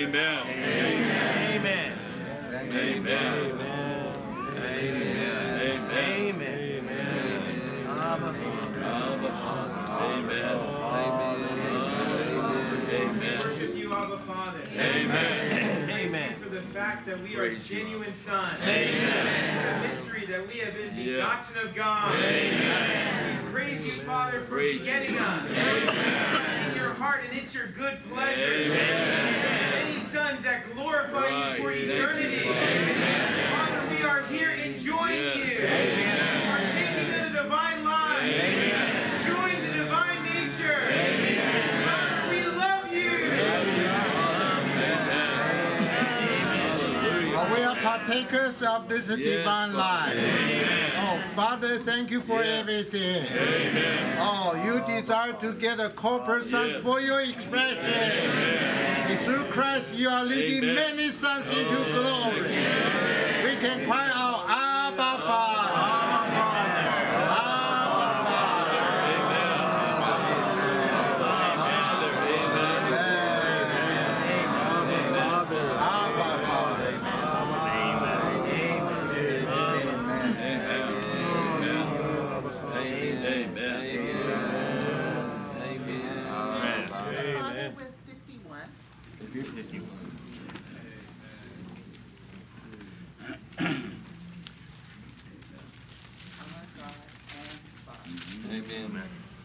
Amen. Amen. Amen. Amen. Abba Father. Amen. Worship you, Abba Father. Amen. Praise you for the fact that we are genuine sons. Amen. The mystery that we have been Yeah. begotten of God. Amen. We praise you, Father, for Praise begetting you. us. Amen. In your heart, and it's your good pleasure. Amen. Many sons that glorify you for Right. Thank eternity. you, Father. Father, we are here enjoying Yes. you. Amen. Partaking of the divine life. Amen. Enjoying the divine nature. Father, we love you. We are partakers of this divine life. Oh, Father, thank you for everything. Oh, you desire to get a corporate son for your expression. And through Christ, you are leading many sons into glory. We can cry out, Abba Father. Abba Father. Father with 51. Our God and Father. Amen.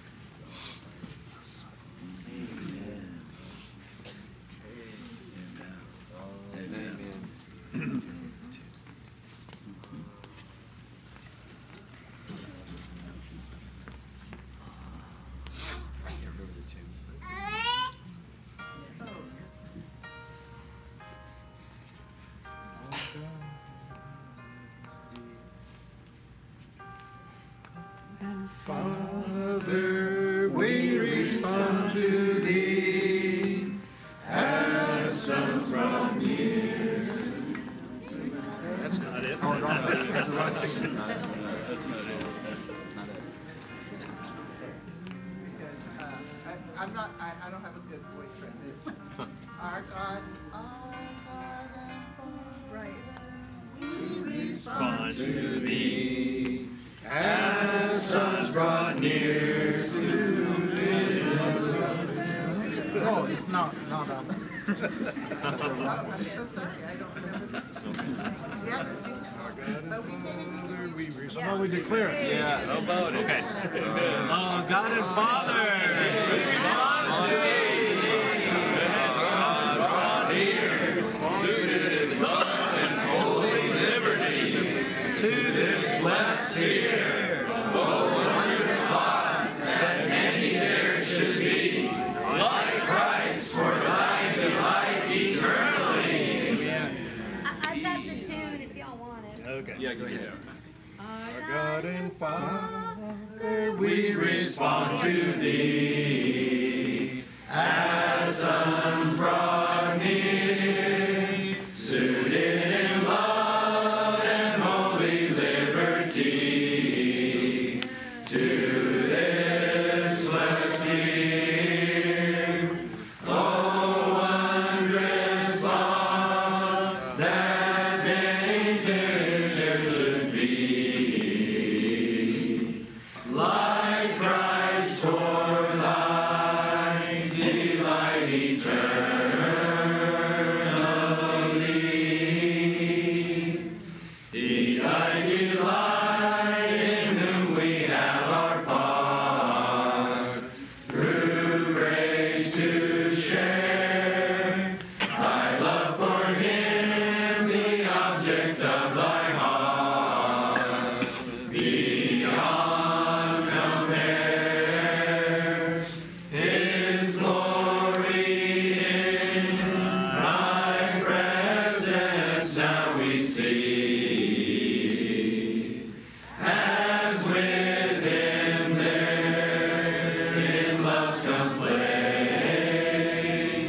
Father, we respond to thee as sons from years. That's not it. Because I don't have a good voice for this. Our God and Father. Right. We respond To thee, As sons brought near to No, it's not up. I'm so sorry, I don't remember this. We have to sing that, but we made it. How about we declare it? yeah, how about it? Okay. Oh, God and Father, we respond to thee. Suited in love and holy liberty to this blessed sphere. Oh, wondrous thought that many there should be like Christ for thy delight eternally. I've got the tune if y'all want it. Okay. Yeah, go ahead. Our God and Father, We respond to thee as sons brought near, suited in love and holy liberty to this blessed sphere. Oh, wondrous thought that many there should be like Christ for thy delight eternally. Thy delight in whom we have our part, through grace to share. Thy love for him, the object of thy heart, beyond compare. His glory in thy presence now we see, as with him there in love's complete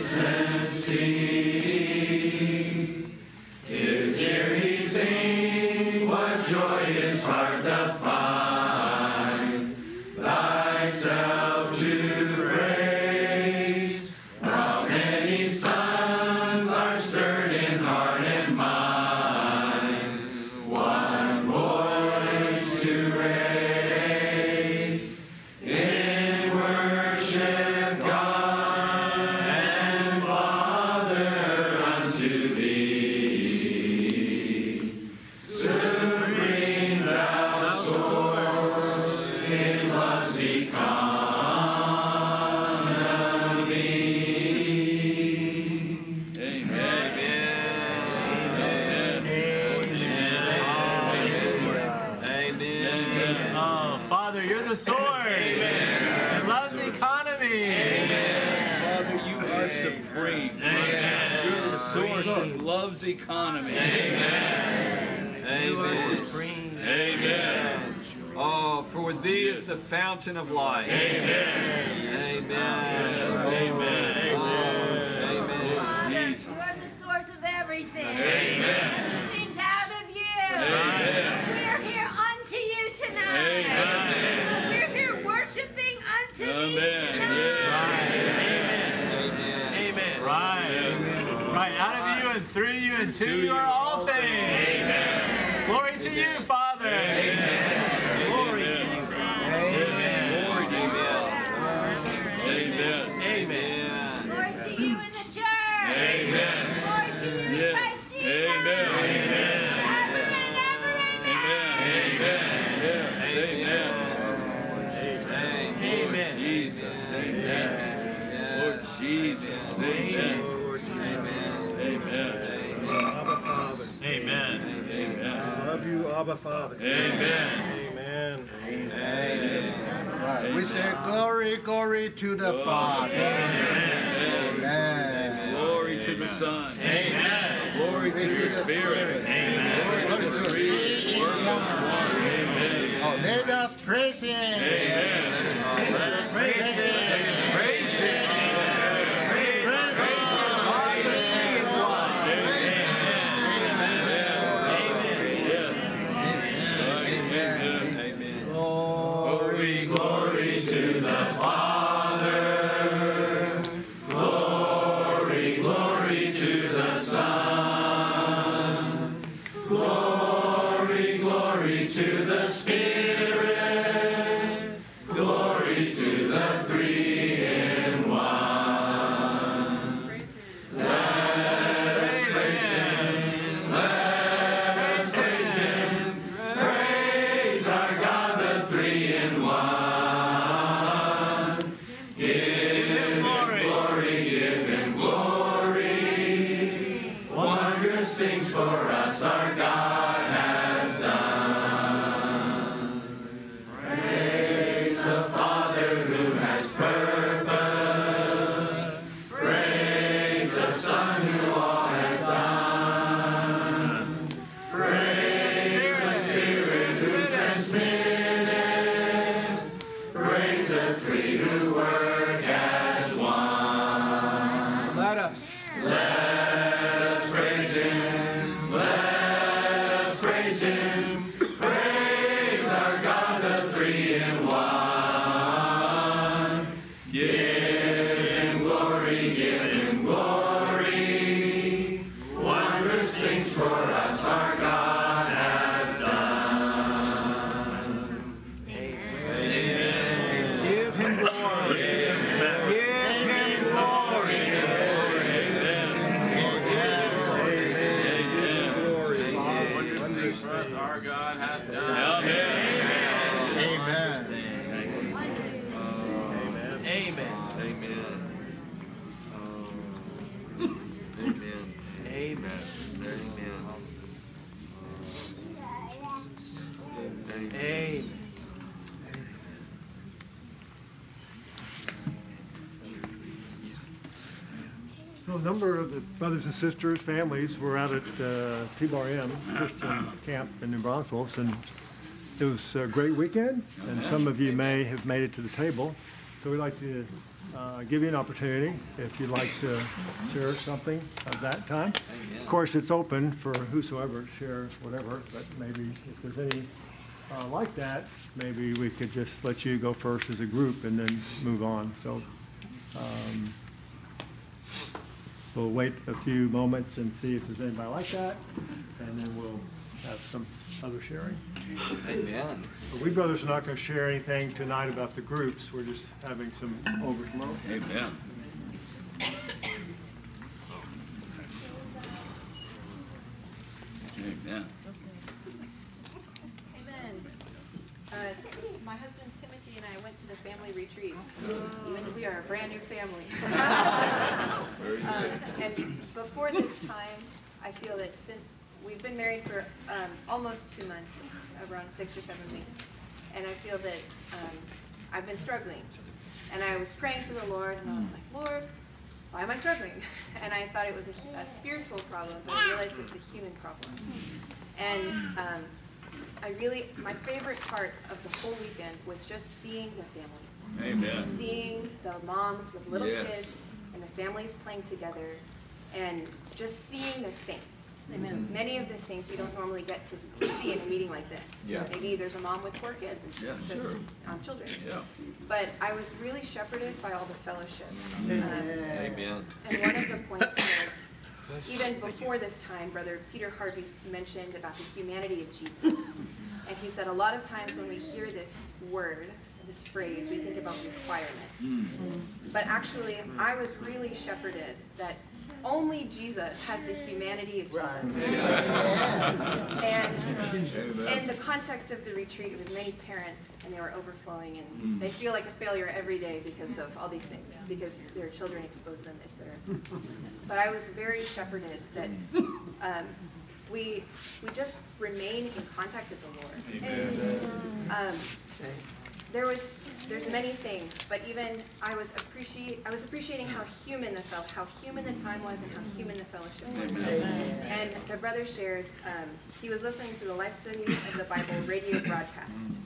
the source. And loves economy. Father, you are supreme. You're the source and loves economy. Amen. Oh, for thee is the fountain of life. Amen. You are the source of everything. Amen. Things out of you. Amen. We are here unto you tonight. Amen. We're here worshiping unto thee Amen. tonight. Amen. Right. Out of you and through you and to you are all things. Glory to you, Father. Glory to you. Glory to you in the church. Amen. Glory to you in Christ Jesus. Amen. Ever and ever, amen. Lord Jesus. Amen. Lord Jesus. Amen. Amen. Love you, Abba Father. Amen. Amen. We say glory, glory to the Father. Amen. Glory to the Son. Amen. Glory to the Spirit. Amen. Glory to the three worlds one. Amen. Oh, let us praise Him. Amen. Let us praise Him. Praise Him. Glory to the Father. Glory to the Son. Glory to the Spirit. Glory to the three in one. Let's praise Him. Let's praise Him. Praise our God, the three in one. Things for us our God has done. Praise the Father who has purpose. Praise the Son who all has done. Praise the Spirit who transmitted. Praise the three who work as one. Let us. So a number of the brothers and sisters, families were out at T-Bar M Christian Camp in New Braunfels, and it was a great weekend, and some of you may have made it to the table. So we'd like to give you an opportunity if you'd like to share something of that time. Of course, it's open for whosoever to share whatever, but maybe if there's any like that, maybe we could just let you go first as a group and then move on. So we'll wait a few moments and see if there's anybody like that, and then we'll have some other sharing. Amen. But we brothers are not going to share anything tonight about the groups. We're just having some overflow. Amen. Amen. Amen. My husband Timothy and I went to the family retreat. We are a brand new family. And before this time, I feel that since we've been married for almost 2 months, around 6 or 7 weeks, and I feel that I've been struggling. And I was praying to the Lord, and I was like, Lord, why am I struggling? And I thought it was a spiritual problem, but I realized it was a human problem. And my favorite part of the whole weekend was just seeing the families. Amen. Seeing the moms with little kids and the families playing together, and just seeing the saints. Amen. Many of the saints you don't normally get to see in a meeting like this. Yeah. Maybe there's a mom with 4 kids and children. Yeah. But I was really shepherded by all the fellowship. Amen. And one of the points was, even before this time, Brother Peter Harvey mentioned about the humanity of Jesus. And he said a lot of times when we hear this word, this phrase, we think about requirement. But actually, I was really shepherded that only Jesus has the humanity of Jesus. And in the context of the retreat, it was many parents, and they were overflowing, and they feel like a failure every day because of all these things, because their children expose them, etc. But I was very shepherded that we just remain in contact with the Lord. There's many things, but even I was appreciating how human the time was, and how human the fellowship was. And the brother shared, he was listening to the Life Study of the Bible radio broadcast,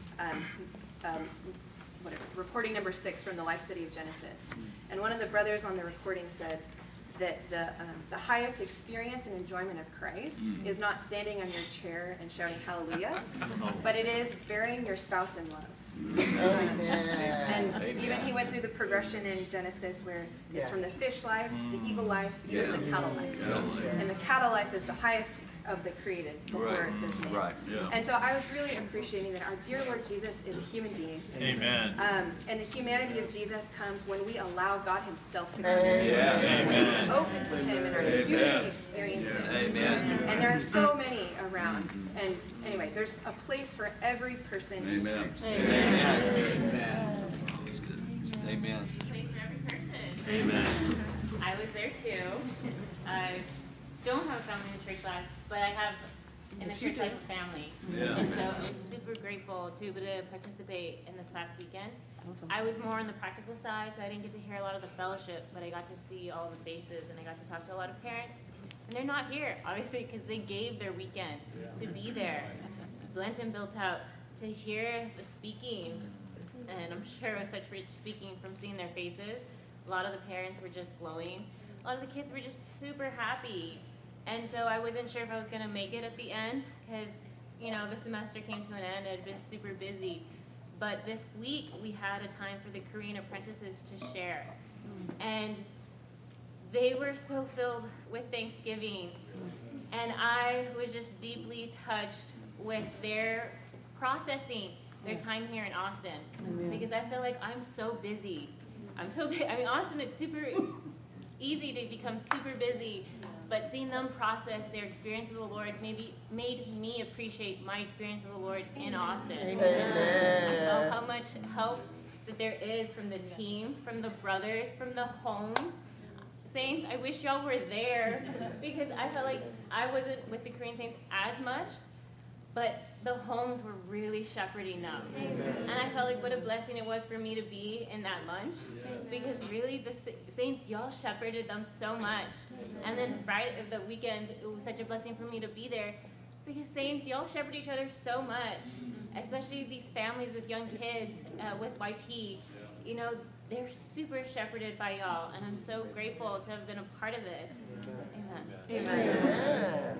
recording number 6 from the Life Study of Genesis. And one of the brothers on the recording said that the highest experience and enjoyment of Christ is not standing on your chair and shouting hallelujah, but it is burying your spouse in love. And even he went through the progression in Genesis where it's from the fish life to the eagle life, even the cattle life. And the cattle life is the highest of the created before there's man. Right. And so I was really appreciating that our dear Lord Jesus is a human being. Amen. And the humanity of Jesus comes when we allow God himself to come into us. We're open to him in our human experiences. Amen. And there are so many around. And anyway, there's a place for every person. Amen. Amen. Amen. Place for every person. Amen. I was there too. I don't have a family in the church life, but I have in the church life a family. Yeah. And so I was super grateful to be able to participate in this past weekend. I was more on the practical side, so I didn't get to hear a lot of the fellowship, but I got to see all the faces, and I got to talk to a lot of parents. And they're not here, obviously, because they gave their weekend to be there. Lenten built out to hear the speaking, and I'm sure it was such rich speaking from seeing their faces. A lot of the parents were just glowing. A lot of the kids were just super happy. And so I wasn't sure if I was going to make it at the end because, the semester came to an end. I'd been super busy. But this week we had a time for the Korean apprentices to share. And they were so filled with Thanksgiving. And I was just deeply touched with their processing their time here in Austin. Because I feel like I'm so busy. Austin, it's super easy to become super busy, but seeing them process their experience of the Lord maybe made me appreciate my experience of the Lord in Austin. I saw how much help that there is from the team, from the brothers, from the homes. Saints, I wish y'all were there because I felt like I wasn't with the Korean Saints as much, but the homes were really shepherding them. And I felt like what a blessing it was for me to be in that lunch because really the Saints, y'all shepherded them so much. And then Friday, the weekend, it was such a blessing for me to be there because Saints, y'all shepherd each other so much, especially these families with young kids with YP. They're super shepherded by y'all, and I'm so grateful to have been a part of this. Amen. Amen.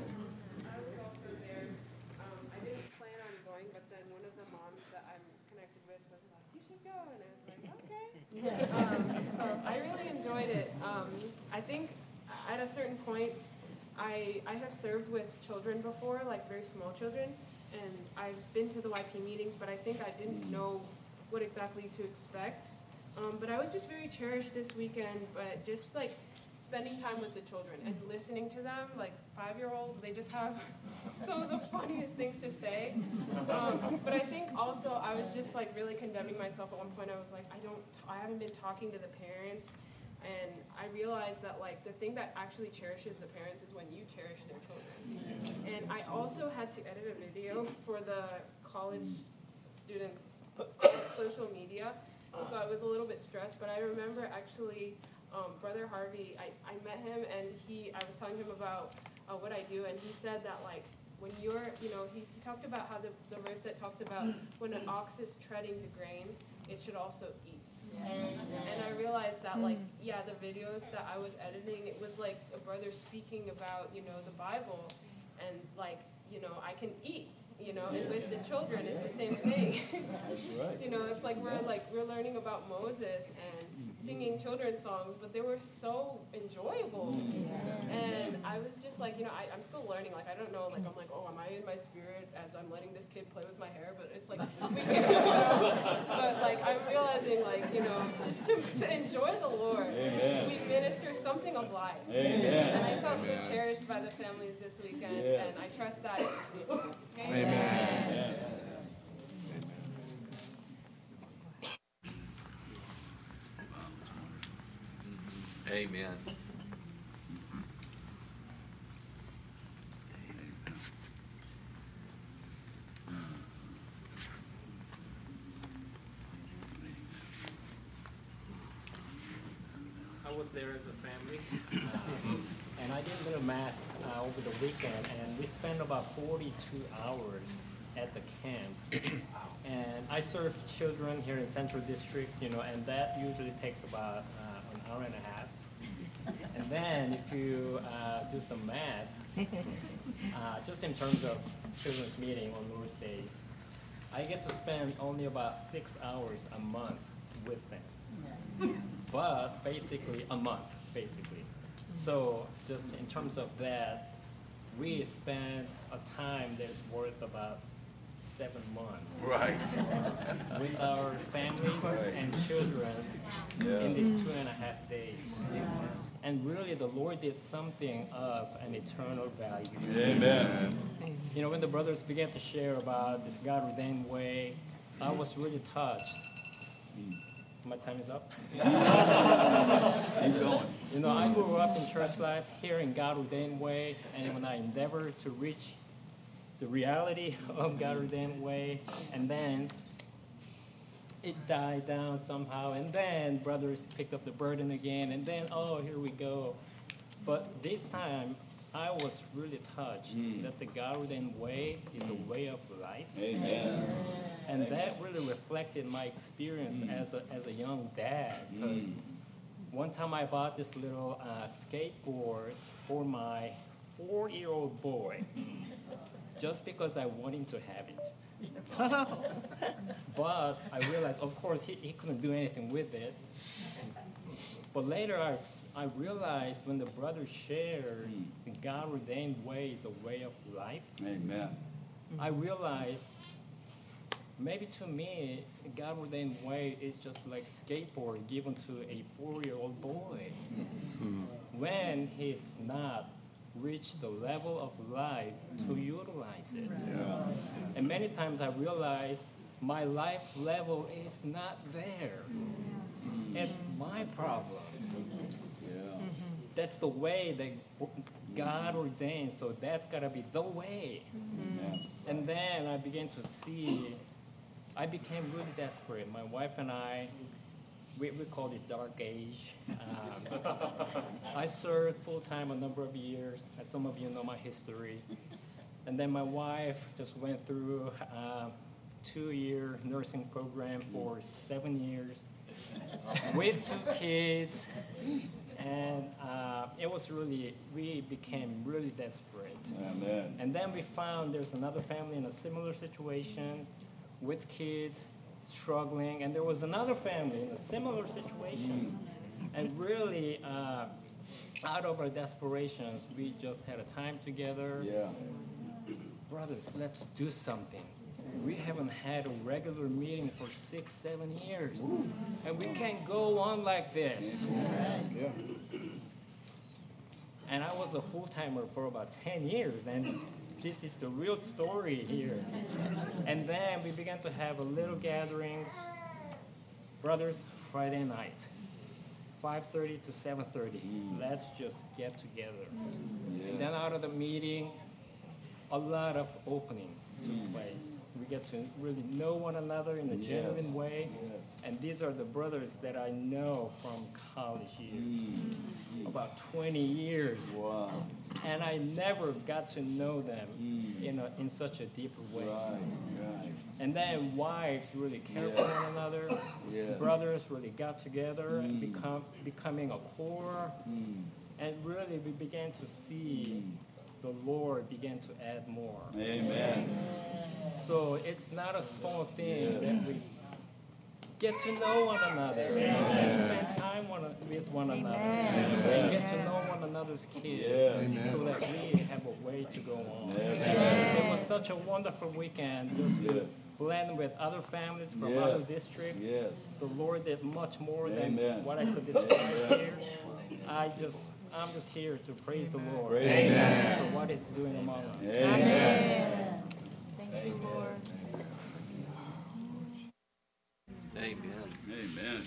But then one of the moms that I'm connected with was like, you should go, and I was like, okay. So I really enjoyed it. I think at a certain point, I have served with children before, like very small children, and I've been to the YP meetings, but I think I didn't know what exactly to expect. But I was just very cherished this weekend, but just like spending time with the children and listening to them, like 5-year-olds, they just have some of the funniest things to say. But I think also I was just like really condemning myself at one point. I was like, I haven't been talking to the parents, and I realized that like the thing that actually cherishes the parents is when you cherish their children. And I also had to edit a video for the college students social media. So I was a little bit stressed, but I remember actually Brother Harvey, I met him and I was telling him about what I do, and he said that like when you're, he talked about how the verse that talks about when an ox is treading the grain, it should also eat. And I realized that the videos that I was editing, it was like a brother speaking about, the Bible, and like, I can eat. And with the children, it's the same thing. It's like we're learning about Moses and singing children's songs, but they were so enjoyable. And I was just like, I'm still learning. Like, I don't know. Like, I'm like, oh, am I in my spirit as I'm letting this kid play with my hair? But it's like, but like I'm realizing, like, just to enjoy the Lord. We minister something of life. And I felt so cherished by the families this weekend, and I trust that it's beautiful. Amen. Amen. I was there as a family, and I did a little math over the weekend, and we spent about 42 hours at the camp. And I serve children here in Central District, and that usually takes about an hour and a half. And then if you do some math, just in terms of children's meeting on Lord's Days, I get to spend only about 6 hours a month with them. But basically a month, basically. So just in terms of that, we spend a time that's worth about 7 months. Right. With our families and children in these 2.5 days. And really the Lord did something of an eternal value. Amen. When the brothers began to share about this God-ordained way, I was really touched. My time is up. Keep going. I grew up in church life, hearing God-ordained way, and when I endeavored to reach the reality of God-ordained way, and then it died down somehow, and then brothers picked up the burden again, and then, oh, here we go. But this time, I was really touched that the God-ordained way is a way of life. Amen. And that really reflected my experience as a young dad. Because one time I bought this little skateboard for my 4-year-old boy, just because I wanted him to have it. But I realized, of course, he couldn't do anything with it. But later I realized when the brothers shared the God-ordained way is a way of life. Amen. I realized maybe to me, the God-ordained way is just like skateboard given to a 4-year-old boy. When he's not reached the level of life to utilize it. Yeah. And many times I realize my life level is not there. It's my problem. Yeah. That's the way that God ordains, so that's got to be the way. And then I began to see, I became really desperate. My wife and I, we called it dark age. I served full-time a number of years, as some of you know my history. And then my wife just went through a 2-year nursing program for 7 years with 2 kids. And it was really, we became really desperate. Amen. And then we found there's another family in a similar situation with kids struggling, and there was another family in a similar situation. And really, out of our desperations, we just had a time together. Yeah. Brothers, let's do something. We haven't had a regular meeting for 6-7 years. And we can't go on like this. Yeah. And I was a full-timer for about 10 years, and this is the real story here. And then we began to have a little gatherings. Brothers, Friday night, 5:30 to 7:30. Let's just get together. Yeah. And then out of the meeting, a lot of opening. took place. We get to really know one another in a genuine way. And these are the brothers that I know from college years, about 20 years. Wow. And I never got to know them in such a deeper way. Right. And then wives really care for one another. Brothers really got together and becoming a core. And really we began to see the Lord begin to add more. Amen. So it's not a small thing that we get to know one another and spend time with one another and get to know one another's kids so that we have a way to go on. It was such a wonderful weekend just to blend with other families from other districts. The Lord did much more than what I could describe here. I'm just here to praise the Lord for what He's doing among us. Amen. Thank you, Lord. Amen. Amen.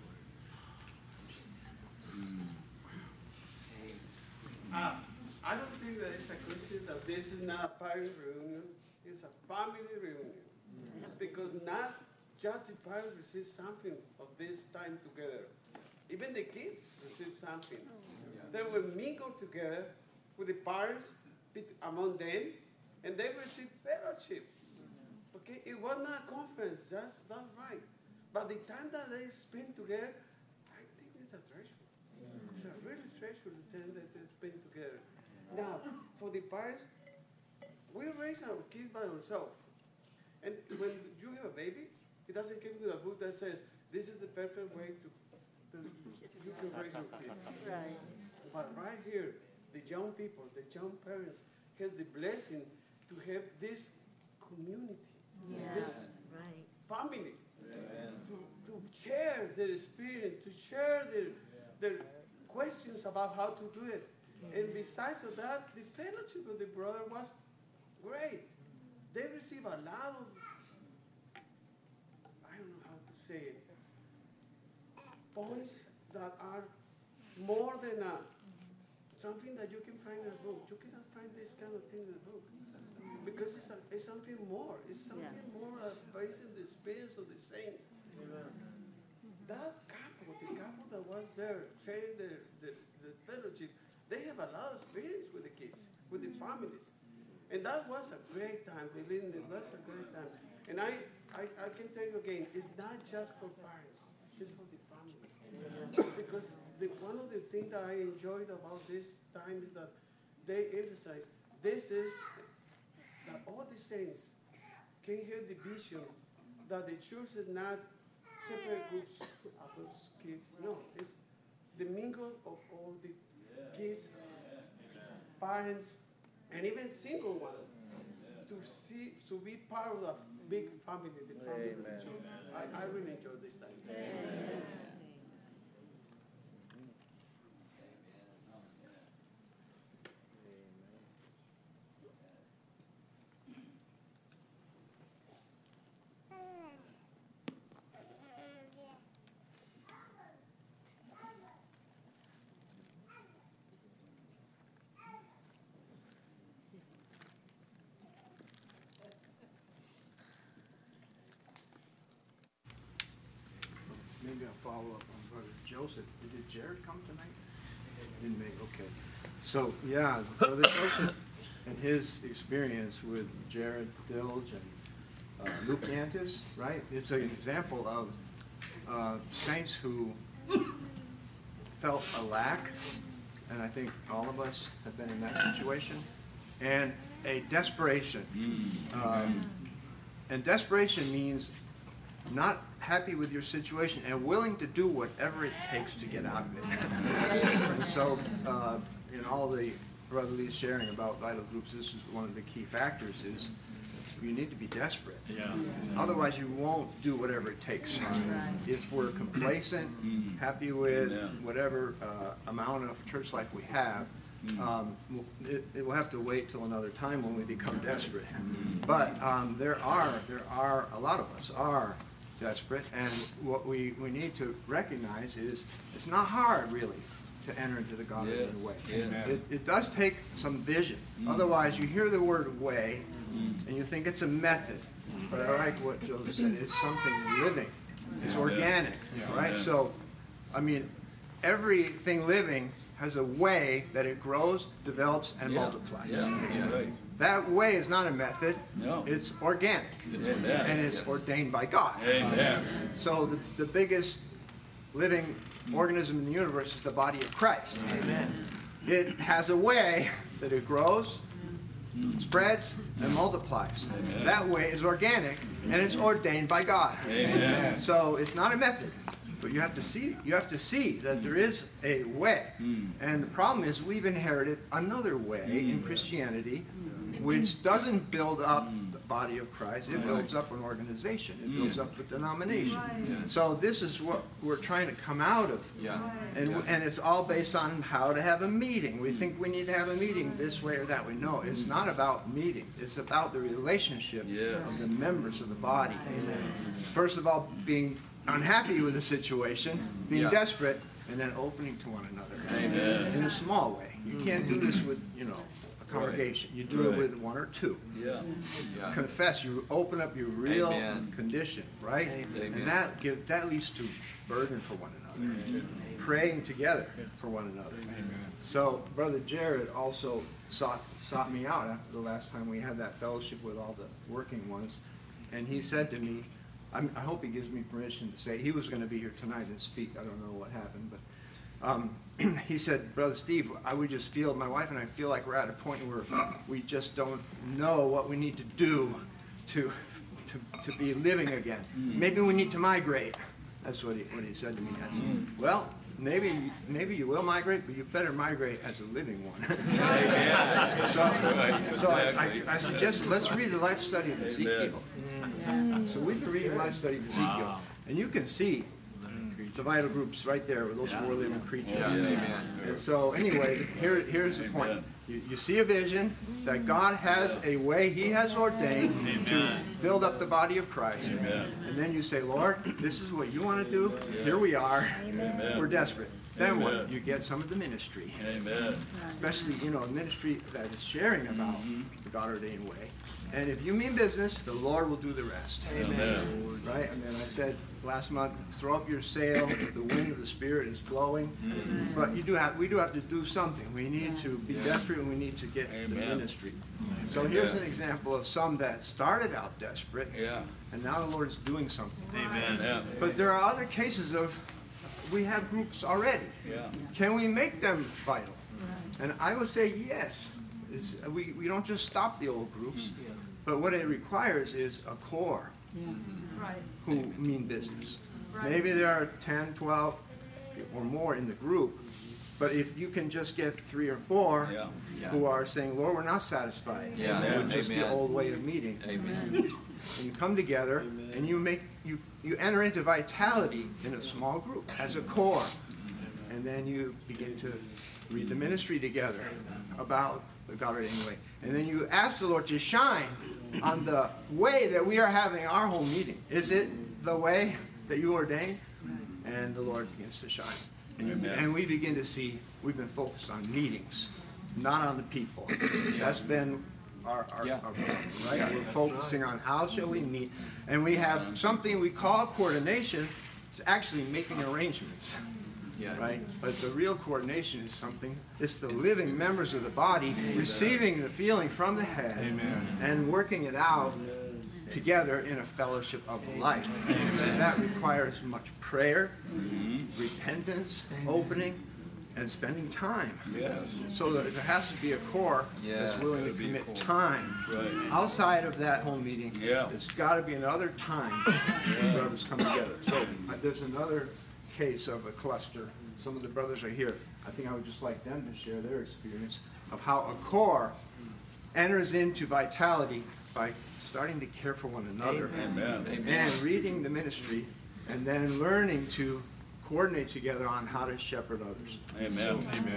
I don't think that it's a question that this is not a parent reunion, it's a family reunion. Because not just the parents receive something of this time together. Even the kids receive something. They will mingle together with the parents among them, and they receive fellowship. Okay, it was not a conference, that's right. But the time that they spend together, I think it's a treasure. It's a really treasure the time that they spend together. Now, for the parents, we raise our kids by ourselves. And when you have a baby, it doesn't come with a book that says, this is the perfect way to you can raise your kids. Right. But right here, the young people, the young parents, has the blessing to have this community, this family, to share their experience, to share their questions about how to do it. And besides of that, the fellowship of the brother was great. They receive a lot of, I don't know how to say it, points that are more than something that you can find in a book. You cannot find this kind of thing in a book. Because it's something more. It's something more based on the experience of the saints. That couple, the couple that was there, sharing the fellowship, they have a lot of experience with the kids, with the families. And that was a great time, believe me, it was a great time. And I can tell you again, it's not just for parents, it's for the family. Because one of the things that I enjoyed about this time is that they emphasize, this is that all the saints can hear the vision that the church is not separate groups, adults, kids. No, it's the mingle of all the kids, parents, and even single ones to be part of the big family, the family of the church. I really enjoyed this time. Amen. Maybe I'll follow up on Brother Joseph. Did Jared come tonight? Didn't make, okay. So, yeah, Brother Joseph and his experience with Jared Dilge and Luke Antis, right? It's an example of saints who felt a lack, and I think all of us have been in that situation, and a desperation. And desperation means not happy with your situation and willing to do whatever it takes to get out of it. And so in all the brotherly sharing about vital groups, this is one of the key factors is you need to be desperate. Otherwise you won't do whatever it takes. If we're complacent, happy with whatever amount of church life we have, it will have to wait till another time when we become desperate. But there are a lot of us are desperate, and what we need to recognize is it's not hard really to enter into the God-ordained way. It does take some vision. Otherwise, you hear the word way, and you think it's a method. But I like what Joe said. It's something living. It's organic, right? So, I mean, everything living has a way that it grows, develops, and multiplies. That way is not a method. No. It's organic. And it's ordained by God. Amen. So the biggest living organism in the universe is the body of Christ. Amen. It has a way that it grows, spreads, and multiplies. Amen. That way is organic, and it's ordained by God. Amen. So it's not a method, but you have to see that there is a way. And the problem is we've inherited another way in Christianity, which doesn't build up the body of Christ. It builds up an organization. It builds up a denomination. So this is what we're trying to come out of. And it's all based on how to have a meeting. We think we need to have a meeting this way or that way. No, it's not about meetings. It's about the relationship of the members of the body. First of all, being unhappy with the situation, being desperate, and then opening to one another in a small way. You can't do this with, a congregation. You do it with one or two. Confess. You open up your real condition, right? And that leads to burden for one another. Praying together for one another. So Brother Jared also sought me out after the last time we had that fellowship with all the working ones, and he said to me, I hope he gives me permission to say, he was going to be here tonight and speak. I don't know what happened, but he said, Brother Steve, my wife and I feel like we're at a point where we just don't know what we need to do to be living again. Maybe we need to migrate. That's what he said to me. I said, well, maybe you will migrate, but you better migrate as a living one. So I suggest let's read the life study of Ezekiel. So we've been reading life study of Ezekiel, and you can see the vital groups right there with those four living creatures. And so anyway, here's the point. You see a vision that God has a way He has ordained to build up the body of Christ. And then you say, Lord, this is what you want to do. Here we are. We're desperate. Then what? You get some of the ministry. Especially, ministry that is sharing about the God-ordained way. And if you mean business, the Lord will do the rest. Amen. Right? And then I said last month, throw up your sail. The wind of the Spirit is blowing. But we do have to do something. We need to be desperate, and we need to get the ministry. So here's an example of some that started out desperate, and now the Lord is doing something. Amen. But there are other cases of we have groups already. Can we make them vital? And I would say yes. We don't just stop the old groups. But what it requires is a core who mean business. Maybe there are 10, 12, or more in the group, but if you can just get 3 or 4 who are saying, Lord, we're not satisfied with just the old way of meeting. And you come together and you enter into vitality in a small group as a core. And then you begin to read the ministry together about the God-ordained way. And then you ask the Lord to shine on the way that we are having our whole meeting. Is it the way that you ordained? And the Lord begins to shine. And we begin to see, we've been focused on meetings, not on the people. That's been our problem, right? We're focusing on how shall we meet. And we have something we call coordination. It's actually making arrangements. Right? But the real coordination is something, it's the living members of the body receiving the feeling from the head and working it out together in a fellowship of life. And that requires much prayer, repentance, opening, and spending time. So that there has to be a core that's willing to commit time. Outside of that whole meeting, there's got to be another time when brothers come together. So there's another case of a cluster. Some of the brothers are here. I think I would just like them to share their experience of how a core enters into vitality by starting to care for one another and reading the ministry and then learning to coordinate together on how to shepherd others. Amen.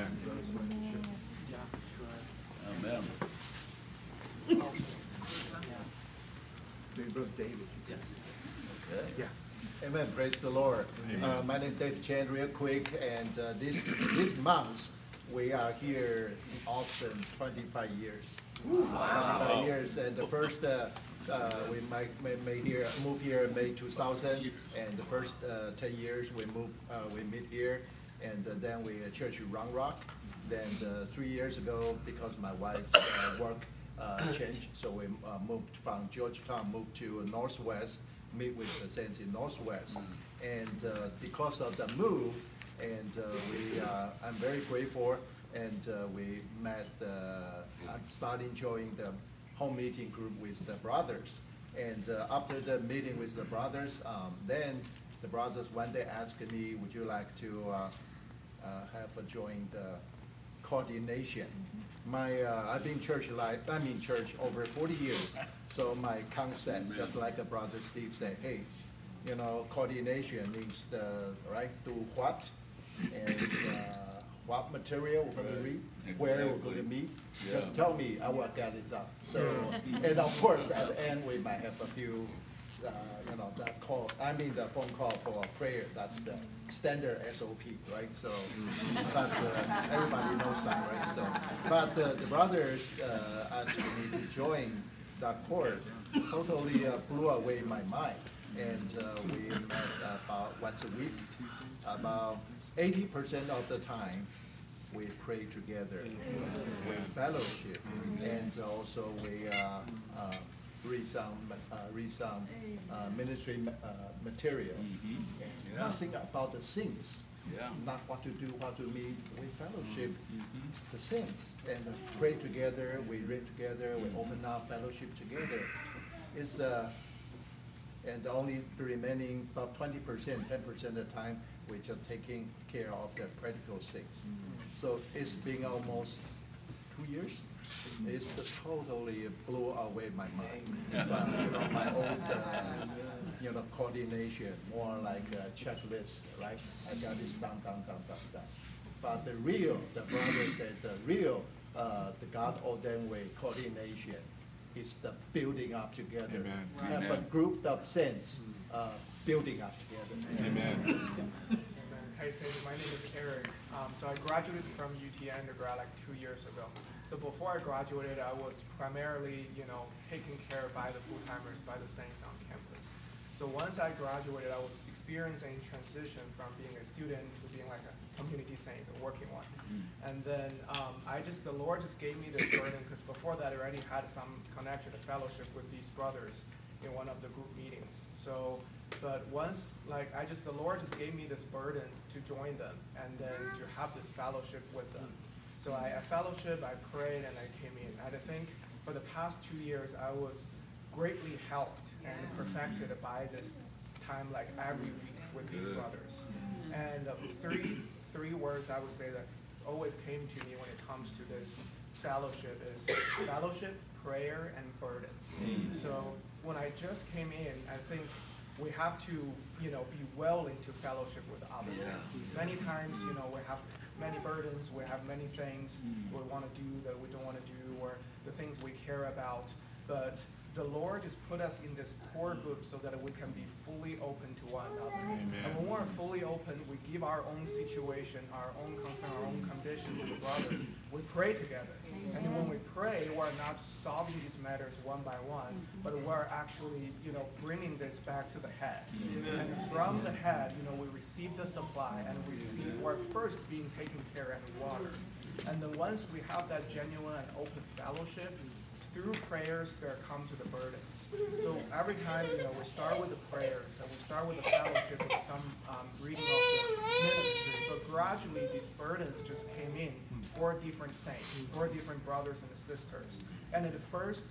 Brother David. Yeah. Amen. Praise the Lord. My name is David Chan, real quick. And this month, We are here in Austin 25 years. 25 years, and the first we moved here in May 2000, and the first 10 years we meet here, and then we church in Round Rock. Then 3 years ago, because my wife's work changed, so we moved from Georgetown, moved to Northwest, meet with the saints in Northwest, and because of the move, and I'm very grateful, and we met. I'm starting joining the home meeting group with the brothers, and after the meeting with the brothers, then the brothers one day asked me, "Would you like to have join the coordination?" I've been church over 40 years, so my concept, just like the brother Steve said, hey, coordination means do what, and what material we're going to read, where we're going to meet. Yeah. Just tell me, I will get it done. So, and of course, at the end, we might have a few, the phone call for prayer. That's the standard SOP, right? So, but everybody knows that, right? So, but the brothers asked me to join that court. Totally blew away my mind, and we met about once a week. About 80% of the time, we pray together, we fellowship, and also we read some ministry material. Nothing about the sins, not what to do, what to meet. We fellowship the sins and pray together. We read together. We open up fellowship together. It's and only the remaining about 20%, 10% of the time, we're just taking care of the practical things. So it's been almost 2 years. It's totally blew away my mind. But my old, coordination, more like a checklist, right? I got this done. But the brother said, the God ordained way coordination is the building up together. Amen. Have a group of saints building up together. Amen. Hey, saints, my name is Eric. So I graduated from UT undergrad like 2 years ago. So before I graduated, I was primarily, taken care of by the full-timers, by the saints on campus. So once I graduated, I was experiencing transition from being a student to being like a community saint, a working one. And then the Lord just gave me this burden, because before that I already had some connection, a fellowship with these brothers in one of the group meetings. So, but once, the Lord just gave me this burden to join them and then to have this fellowship with them. So I fellowship, I prayed, and I came in. And I think for the past 2 years, I was greatly helped and perfected by this time, every week with these brothers. And three words I would say that always came to me when it comes to this fellowship is fellowship, prayer, and burden. So when I just came in, I think we have to, be willing to fellowship with other saints. Many times, we have many burdens, we have many things we want to do that we don't want to do, or the things we care about. But the Lord just put us in this core group so that we can be fully open to one another. Amen. And when we're fully open, we give our own situation, our own concern, our own condition to the brothers. We pray together. Amen. And when we pray, we're not just solving these matters one by one, but we're actually, bringing this back to the head. Amen. And from the head, we receive the supply, and we're first being taken care of and watered. And then once we have that genuine and open fellowship, through prayers, there come to the burdens. So every time, we start with the prayers, and we start with the fellowship with some reading of the ministry, but gradually these burdens just came in for different saints, for different brothers and sisters. And at first,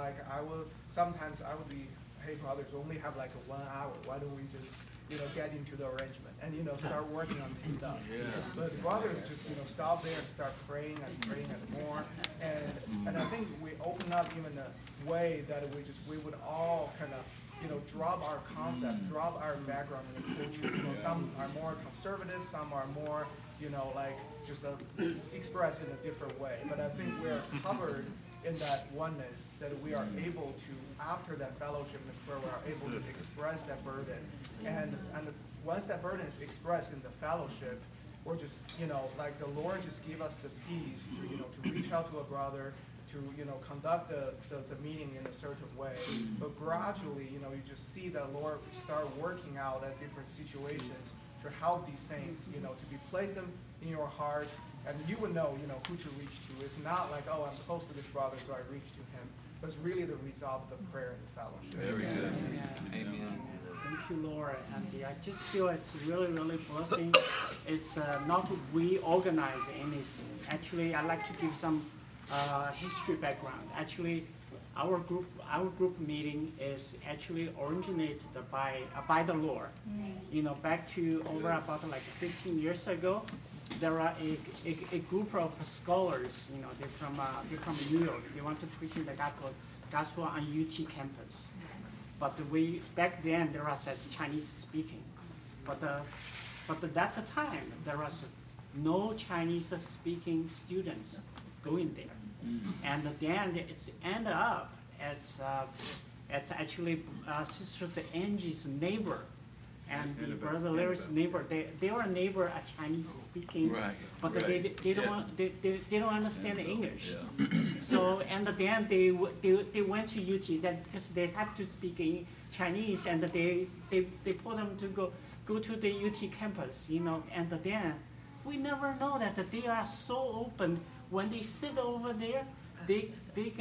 sometimes I would be, hey brothers, we only have 1 hour. Why don't we just, get into the arrangement and, start working on this stuff. Yeah. But brothers just, stop there and start praying and more. And I think we open up even a way that we would all kind of, drop our concept, drop our background in the culture. Some are more conservative, some are more, just express in a different way. But I think we're covered in that oneness, that we are able to, after that fellowship and prayer, we are able to express that burden. And once that burden is expressed in the fellowship, or just, like the Lord just gave us the peace to reach out to a brother, to, conduct the meeting in a certain way. But gradually, you just see the Lord start working out at different situations to help these saints, to be placed them in your heart, and you would know, who to reach to. It's not like, oh, I'm close to this brother, so I reach to him. But it's really the result of the prayer and the fellowship. Very good. Amen. Thank you, Lord. And I just feel it's really, really blessing. It's not we organize anything. Actually, I'd like to give some history background. Actually, our group meeting is actually originated by the Lord. Back to over about like 15 years ago, there are a group of scholars. They're from New York. They want to preach the gospel on UT campus. But back then there was Chinese speaking. But at that time there was no Chinese speaking students going there. And then it's ended up at actually Sister Angie's neighbor and the Brother Larry's neighbor. They were a neighbor, a Chinese speaking, but they don't understand English. So and then they went to UT because they have to speak in Chinese, and they put them to go to the UT campus, and then we never know that they are so open. When they sit over there, they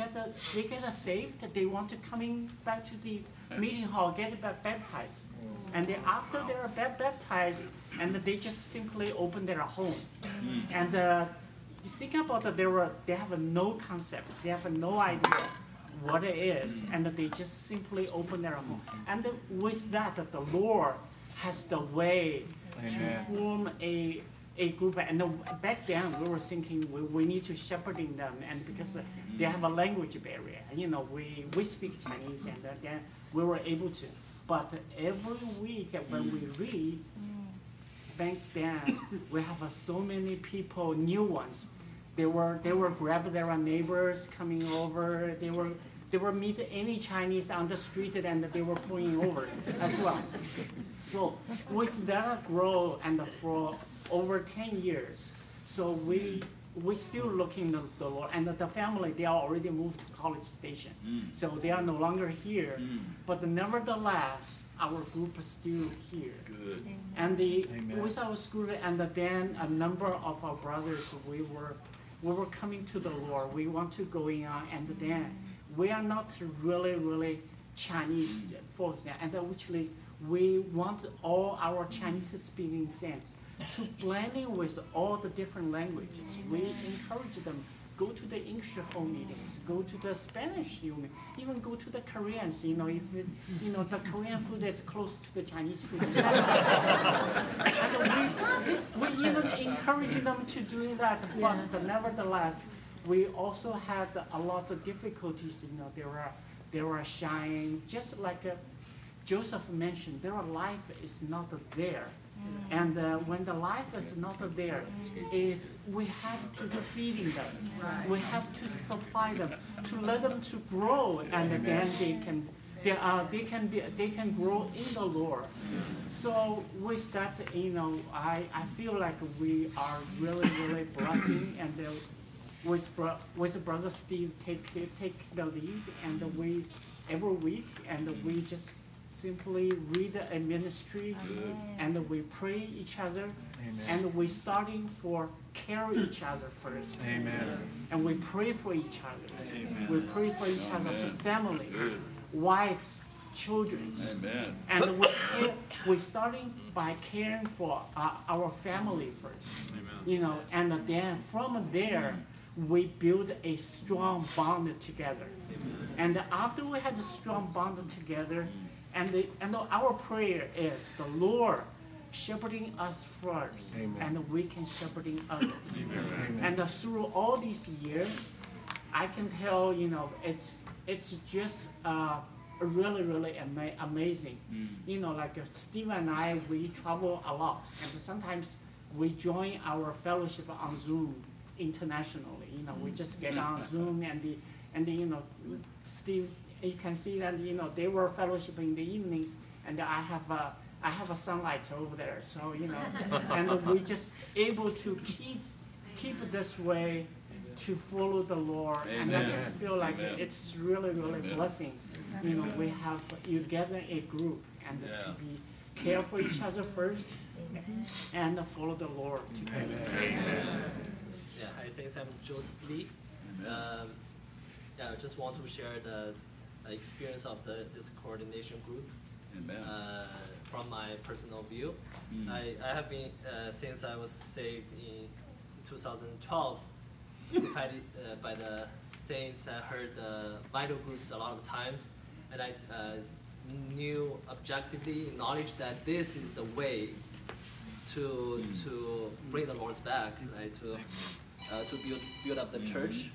get saved. They want to coming back to the meeting hall, get baptized, and then after they are baptized, and they just simply open their home. And you think about it, they have no concept, they have no idea what it is, and they just simply open their home. And with that, the Lord has the way to form a group. And back then we were thinking we need to shepherding them, and because they have a language barrier. We speak Chinese, and then we were able to. But every week when we read, back then we have so many people, new ones. They were grab their neighbors coming over. They were meet any Chinese on the street, and they were pulling over as well. So with that grow, and for over 10 years, so we still looking at the Lord, and the family, they are already moved to College Station, so they are no longer here. But nevertheless, our group is still here. Good. And with our school, and then a number of our brothers, we were coming to the Lord. We want to go in, and then we are not really Chinese folks, and actually we want all our Chinese speaking saints to blend in with all the different languages. We encourage them, go to the English home meetings, go to the Spanish unit, even go to the Koreans, if the Korean food is close to the Chinese food. And we even encourage them to do that, but nevertheless, we also had a lot of difficulties. They were shying, just like Joseph mentioned, their life is not there. And when the life is not there, we have to feeding them. We have to supply them, to let them to grow, and then they can grow in the Lord. So with that, I feel like we are really blessing, and with Brother Steve take the lead, and we every week, and we just simply read a ministry, and we pray each other, and we starting for care each other first. And we pray for each other. We pray for each other's families, wives, children. And we're starting by caring for our family first. And then from there, we build a strong bond together. And after we had a strong bond together, and our prayer is the Lord shepherding us first, and we can shepherding others. And through all these years, I can tell, it's just really amazing. Like Steve and I, we travel a lot, and sometimes we join our fellowship on Zoom internationally. We just get on Zoom, and Steve, you can see that they were fellowship in the evenings, and I have I have a sunlight over there, so and we just able to keep this way to follow the Lord, and I just feel like it's really blessing. We have you gather a group and to be care for each other first, and follow the Lord together. Yeah, hi, thanks. I'm Joseph Lee. I just want to share the experience of this coordination group from my personal view. I have been, since I was saved in 2012, by the saints. I heard the vital groups a lot of times, and I knew objectively, knowledge that this is the way to bring the Lord's back, right? To build up the church.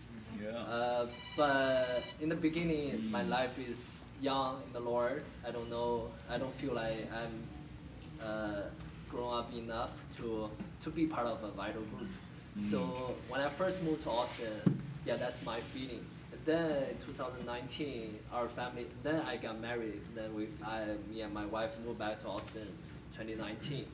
But in the beginning, my life is young in the Lord. I don't know. I don't feel like I'm grown up enough to be part of a vital group. So when I first moved to Austin, that's my feeling. Then in 2019, our family. Then I got married. Then me and my wife moved back to Austin in 2019.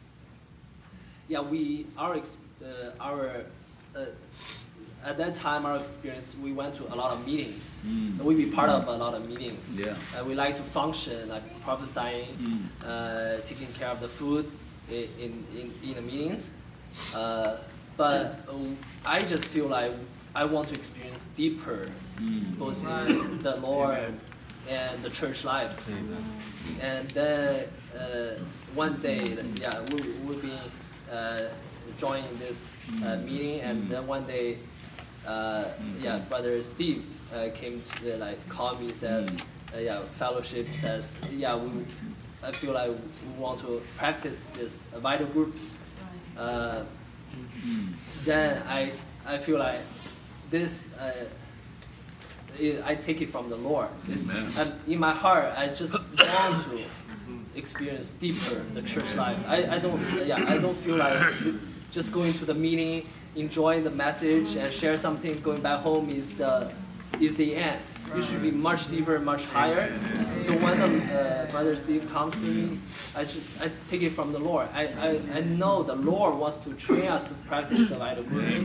At that time, our experience, we went to a lot of meetings. We be part of a lot of meetings. We like to function, like prophesying, taking care of the food in the meetings. But I just feel like I want to experience deeper, both in the Lord and the church life. And then one day, we'll be joining this meeting, and then one day, Brother Steve came to call me, says, fellowship says, I feel like we want to practice this vital group. Then I feel like this, I take it from the Lord. And in my heart, I just want to experience deeper the church life. I don't feel like just going to the meeting, enjoying the message, and share something, going back home is the end. You should be much deeper, much higher. So when Brother Steve comes to me, I take it from the Lord. I know the Lord wants to train us to practice the vital groups.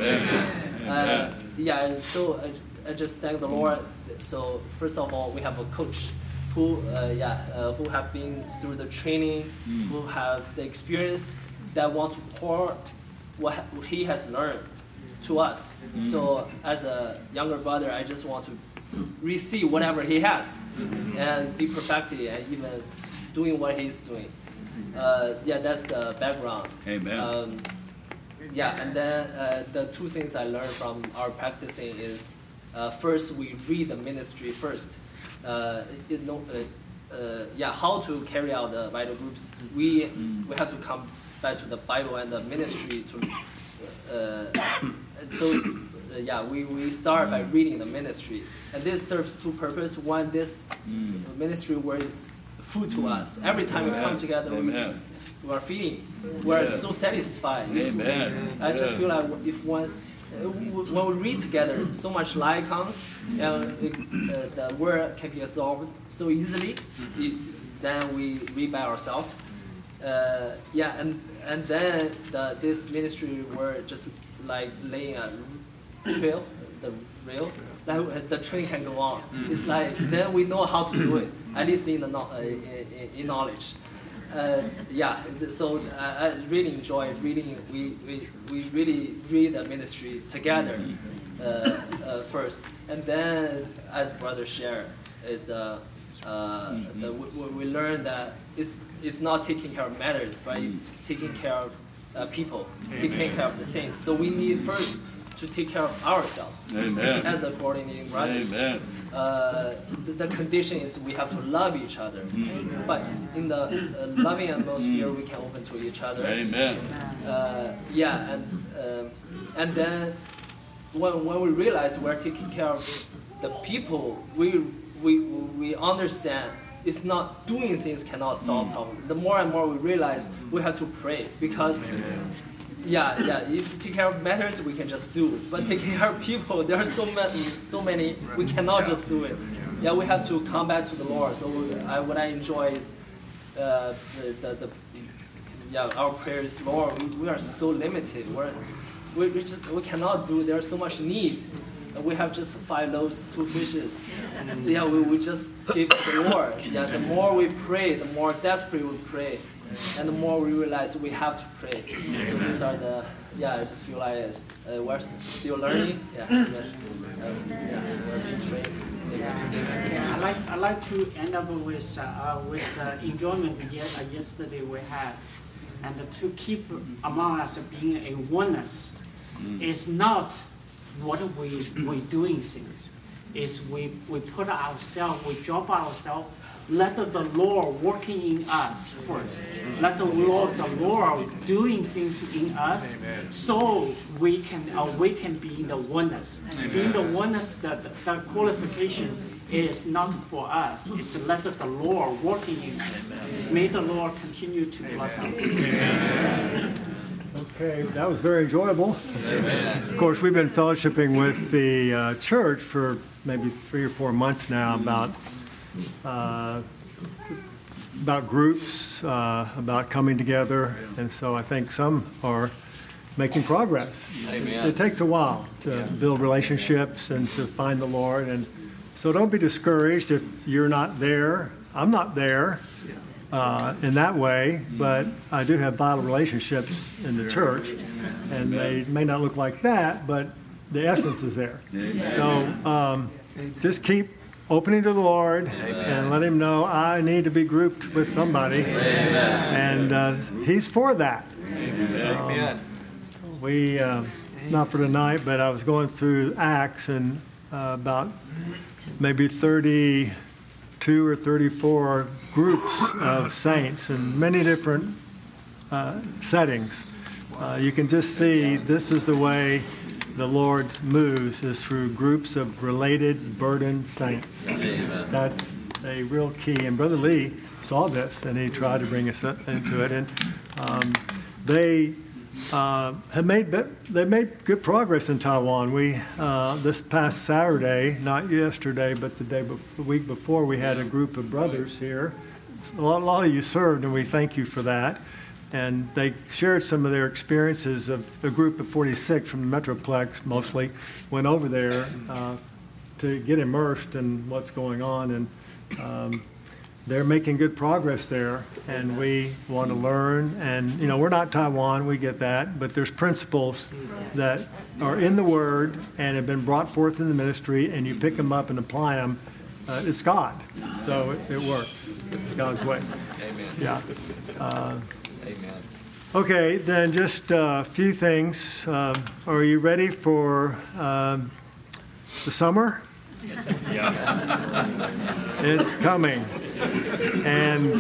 So I just thank the Lord. So first of all, we have a coach who have been through the training, who have the experience, that want to pour what he has learned to us. So as a younger brother, I just want to receive whatever he has and be perfected and even doing what he's doing. That's the background. Amen. And then the two things I learned from our practicing is first we read the ministry first. How to carry out the vital groups. We have to come back to the Bible and the ministry we start by reading the ministry, and this serves two purposes. One, this ministry word is food to us. Every time we come together, we are feeding. We are so satisfied. I just feel like if once when we read together, so much light comes, and the word can be absorbed so easily. Then we read by ourselves. And then this ministry were just like laying a trail, the rails, like the train can go on. It's like then we know how to do it, at least in knowledge. So I really enjoy reading. We really read the ministry together first, and then as brother share is we learn that it's not taking care of matters, but it's taking care of people, taking care of the saints. So we need first to take care of ourselves as a coordinating brothers. The condition is we have to love each other. But in the loving atmosphere, we can open to each other. And then when we realize we're taking care of the people, we understand it's not doing things cannot solve problems. The more and more we realize we have to pray, because if take care of matters we can just do, but taking care of people, there are so many we cannot just do it. We have to come back to the Lord. So what I enjoy is our prayers, Lord, we are so limited. We cannot do. There's so much need. We have just 5 loaves, 2 fishes. Yeah, we just give to the Lord. Yeah, the more we pray, the more desperately we pray, and the more we realize we have to pray. So these are the. Yeah, I just feel like we're still learning. Yeah, we're being trained. I like to end up with the enjoyment yesterday we had, and to keep among us being a oneness. It's not what we doing things. Is we put ourselves, we drop ourselves. Let the Lord working in us first. Let the Lord doing things in us, so we can be in the oneness. In the oneness, the qualification is not for us. It's let the Lord working in us. May the Lord continue to bless us. Okay, that was very enjoyable. Amen. Of course, we've been fellowshipping with the church for maybe 3 or 4 months now about groups, about coming together, and so I think some are making progress. Amen. It takes a while to build relationships and to find the Lord, and so don't be discouraged if you're not there. I'm not there in that way, but I do have vital relationships in the church, and they may not look like that, but the essence is there. So just keep opening to the Lord and let Him know I need to be grouped with somebody, and He's for that. We not for tonight, but I was going through Acts, and about maybe 32 or 34 groups of saints in many different settings. You can just see this is the way the Lord moves, is through groups of related, burdened saints. Amen. That's a real key. And Brother Lee saw this, and he tried to bring us into it. And they made good progress in Taiwan. We this past Saturday, not yesterday, but the week before, we had a group of brothers here. A lot of you served, and we thank you for that. And they shared some of their experiences of a group of 46 from the Metroplex, mostly, went over there to get immersed in what's going on. And they're making good progress there, and we want to learn. And, we're not Taiwan, we get that, but there's principles that are in the Word and have been brought forth in the ministry, and you pick them up and apply them. It's God, so it works. It's God's way. Amen. Yeah. Amen. Okay, then just a few things. Are you ready for the summer? Yeah. It's coming, and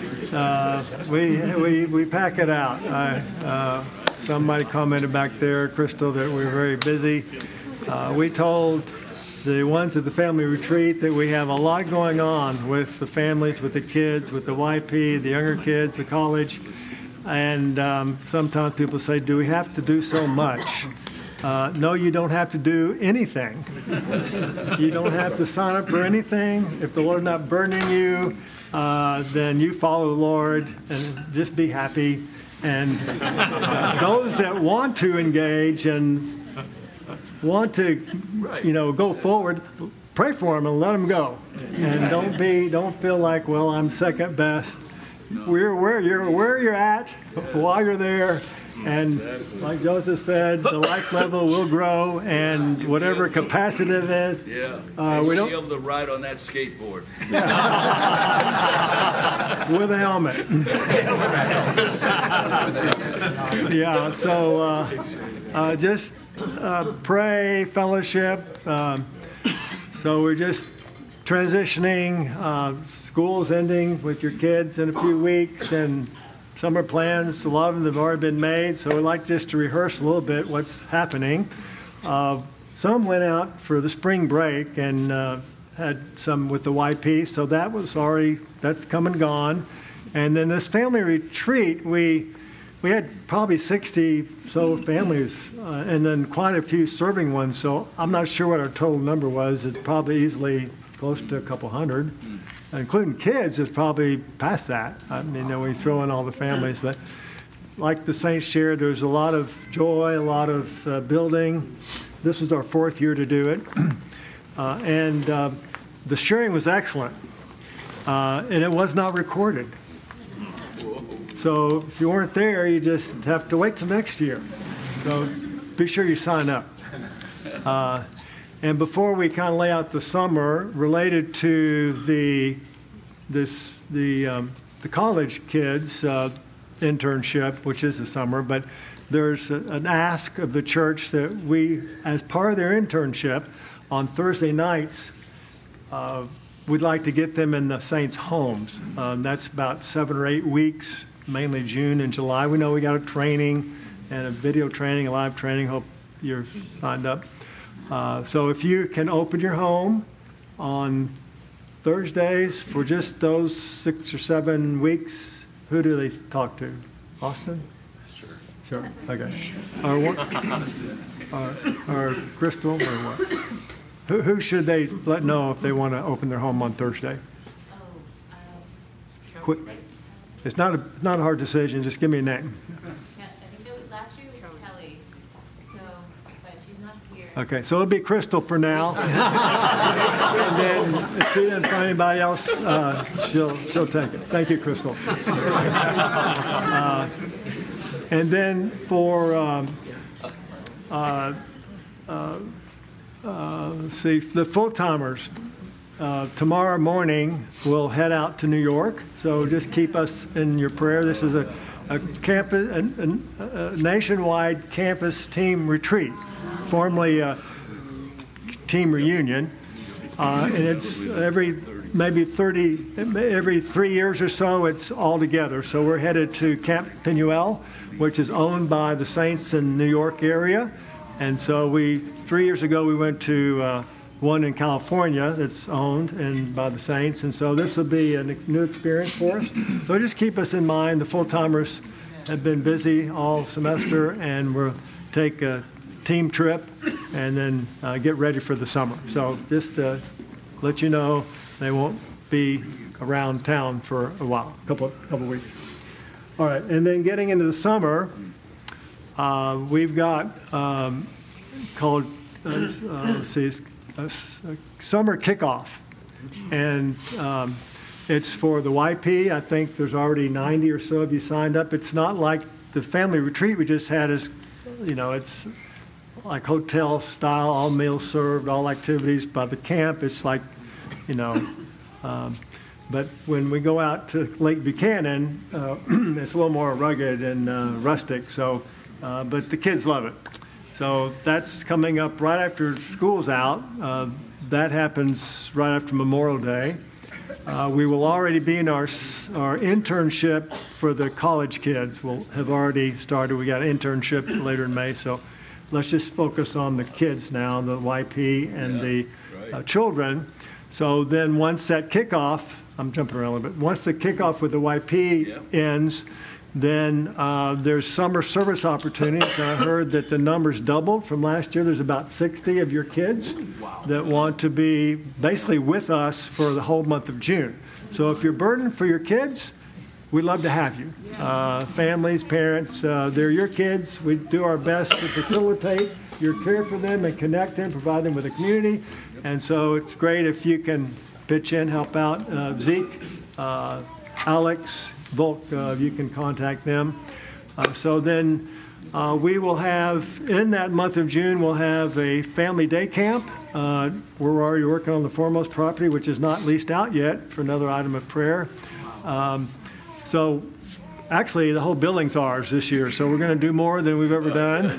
we pack it out. Somebody commented back there, Crystal, that we're very busy. We told the ones at the family retreat that we have a lot going on with the families, with the kids, with the YP, the younger kids, the college. And sometimes people say, do we have to do so much? No, you don't have to do anything. You don't have to sign up for anything. If the Lord's not burdening you, then you follow the Lord and just be happy. And those that want to engage and want to, go forward, pray for them and let them go. And don't feel like, well, I'm second best. We're where you're at while you're there, and like Joseph said, the life level will grow, and whatever capacity it is. Yeah. We don't be able to ride on that skateboard with a helmet. Yeah. So just pray, fellowship. So we're just transitioning. School's ending with your kids in a few weeks, and summer plans, a lot of them have already been made, so I'd like just to rehearse a little bit what's happening. Some went out for the spring break and had some with the YP, so that's come and gone. And then this family retreat, we had probably 60 so families, and then quite a few serving ones, so I'm not sure what our total number was. It's probably easily close to a couple hundred. including kids, is probably past that. I mean, when you throw in all the families, but like the Saints shared, there's a lot of joy, a lot of building. This was our 4th year to do it. And the sharing was excellent. And it was not recorded. So if you weren't there, you just have to wait till next year. So be sure you sign up. And before we kind of lay out the summer related to the college kids internship, which is the summer, but there's an ask of the church that we, as part of their internship, on Thursday nights, we'd like to get them in the Saints' homes. That's about 7 or 8 weeks, mainly June and July. We know we got a training and a video training, a live training. Hope you're signed up. So if you can open your home on Thursdays for just those 6 or 7 weeks, who do they talk to? Austin? Sure. Okay. Or Crystal, or what? Who should they let know if they want to open their home on Thursday? Quick. It's not a hard decision. Just give me a name. Yeah, I think last year was Kelly. So, but she's not here. Okay, so it'll be Crystal for now. And then if she doesn't find anybody else, she'll take it. Thank you, Crystal. And then for let's see, the full-timers, tomorrow morning we'll head out to New York. So just keep us in your prayer. This is a campus, a nationwide campus team retreat, formerly a team reunion, and it's every 3 years or so, it's all together. So we're headed to Camp Penuel, which is owned by the Saints in the New York area. And so 3 years ago, we went to one in California that's owned and by the Saints. And so this will be a new experience for us. So just keep us in mind. The full-timers have been busy all semester, and we'll take a team trip and then get ready for the summer. So just to let you know, they won't be around town for a while, a couple weeks. All right, and then getting into the summer, we've got called, let's see, a summer kickoff. And it's for the YP. I think there's already 90 or so of you signed up. It's not like the family retreat we just had is, it's like hotel style, all meals served, all activities. By the camp, it's like, but when we go out to Lake Buchanan, it's a little more rugged and rustic. So, but the kids love it. So that's coming up right after school's out. That happens right after Memorial Day. We will already be in our internship for the college kids. We'll have already started. We got an internship later in May. So let's just focus on the kids now, the YP and the children. So then once that kickoff, I'm jumping around a little bit. Once the kickoff with the YP ends, then there's summer service opportunities. I heard that the numbers doubled from last year. There's about 60 of your kids that want to be basically with us for the whole month of June. So if you're burdened for your kids, we'd love to have you. Families, parents, they're your kids. We do our best to facilitate your care for them and connect them, provide them with a community. And so it's great if you can pitch in, help out. Zeke, Alex, Volk, you can contact them. So then we will have, in that month of June, we'll have a family day camp. We're already working on the Foremost property, which is not leased out yet, for another item of prayer. So actually, the whole building's ours this year, so we're going to do more than we've ever done.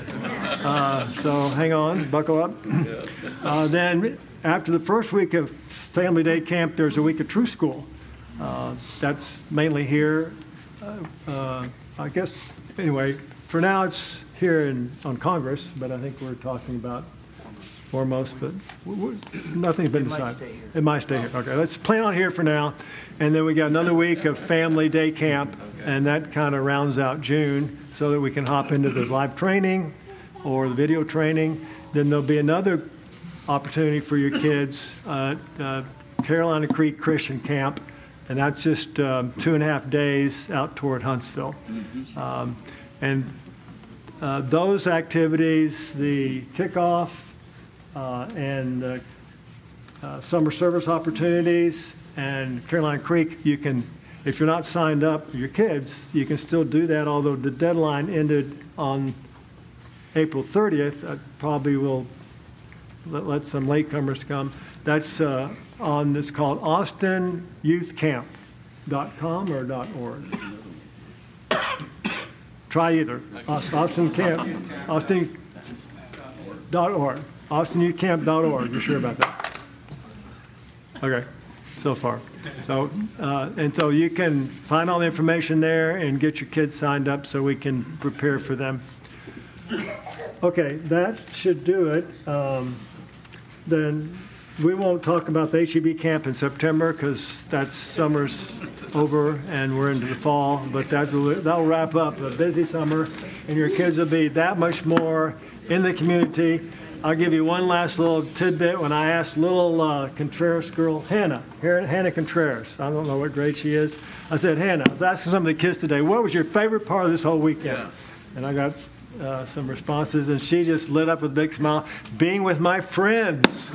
So hang on, buckle up. Then after the first week of Family Day Camp, there's a week of True School. That's mainly here. I guess, anyway, for now it's here on Congress, but I think we're talking about Foremost, but nothing's been decided. It might stay here. Okay, let's plan on here for now. And then we got another week of Family Day Camp, and that kind of rounds out June so that we can hop into the live training or the video training. Then there'll be another opportunity for your kids, Carolina Creek Christian Camp, and that's just 2.5 days out toward Huntsville. Those activities, the kickoff and summer service opportunities, and Carolina Creek, you can, if you're not signed up, your kids, you can still do that, although the deadline ended on April 30th. I probably will let some latecomers come. That's it's called austinyouthcamp.com or .org. Try either. Austin.org. AustinYouthCamp.org. You're sure about that? Okay, so far. So, so you can find all the information there and get your kids signed up so we can prepare for them. Okay, that should do it. Then we won't talk about the HEB camp in September because that's summer's over and we're into the fall, but that'll wrap up a busy summer and your kids will be that much more in the community. I'll give you one last little tidbit. When I asked little Contreras girl, Hannah Contreras, I don't know what grade she is, I said, Hannah, I was asking some of the kids today, what was your favorite part of this whole weekend? Yeah. And I got some responses, and she just lit up with a big smile. Being with my friends.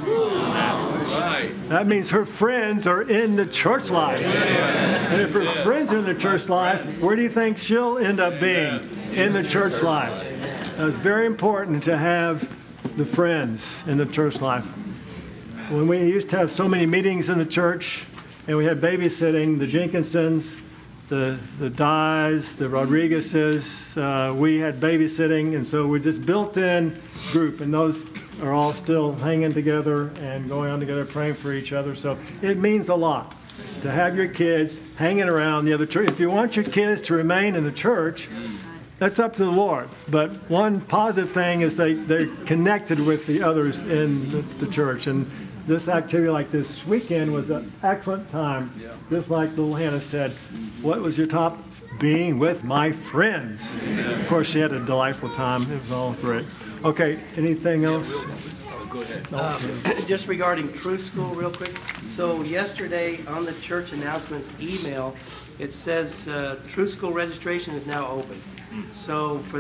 Right. That means her friends are in the church life. And if her friends are in the church life, where do you think she'll end up being? In the church life. It's very important to have the friends in the church life. When we used to have so many meetings in the church, and we had babysitting, the Jenkinsons, the Dyes, the Rodriguezes, we had babysitting, and so we're just built-in group, and those are all still hanging together and going on together, praying for each other. So it means a lot to have your kids hanging around the other church. If you want your kids to remain in the church, that's up to the Lord. But one positive thing is they're connected with the others in the church. And this activity like this weekend was an excellent time. Yeah. Just like little Hannah said, what was your top? Being with my friends. Yeah. Of course, she had a delightful time. It was all great. Okay, anything else? Go ahead. Just regarding Truth School real quick. So yesterday on the church announcements email, it says Truth School registration is now open. So for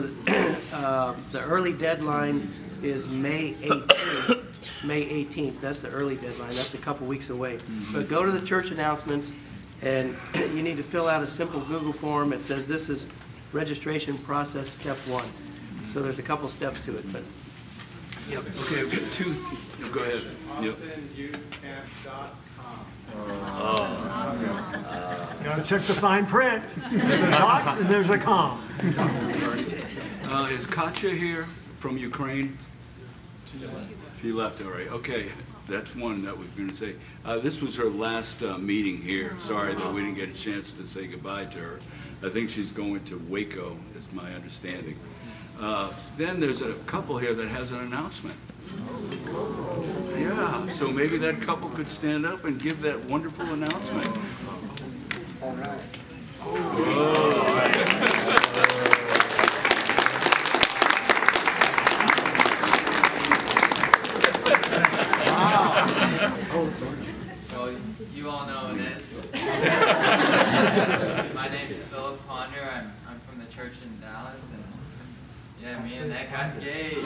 the early deadline is May 18th. May 18th. That's the early deadline. That's a couple weeks away. But go to the church announcements, and you need to fill out a simple Google form. It says this is registration process step 1. So there's a couple steps to it. But yep. Okay, we've got two. Go ahead. Yep. Got to check the fine print. There's a dot and there's a com. Is Katya here from Ukraine? She left already. Okay, that's one that we're going to say. This was her last meeting here. Sorry that we didn't get a chance to say goodbye to her. I think she's going to Waco, is my understanding. Then there's a couple here that has an announcement. Yeah, so maybe that couple could stand up and give that wonderful announcement. all right. Well, you all know Annette. My name is Philip Ponder. I'm from the church in Dallas, and yeah, me and Annette got engaged.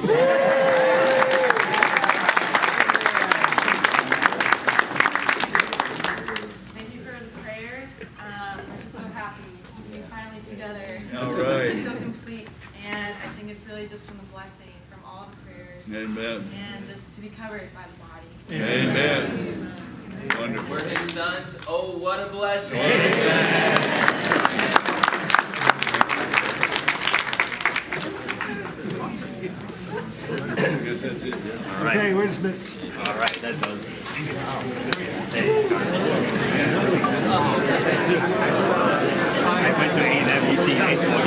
Thank you for the prayers. I'm just so happy to be finally together. All right. I feel complete, and I think it's really just from the blessing from all the prayers. Amen. And just to be covered by the body. Amen. Wonderful. We're his sons. Oh, what a blessing. Amen. I guess that's it. Yeah. All right. Okay, where's Smith? All right, that does it. I went to A&M UT High School.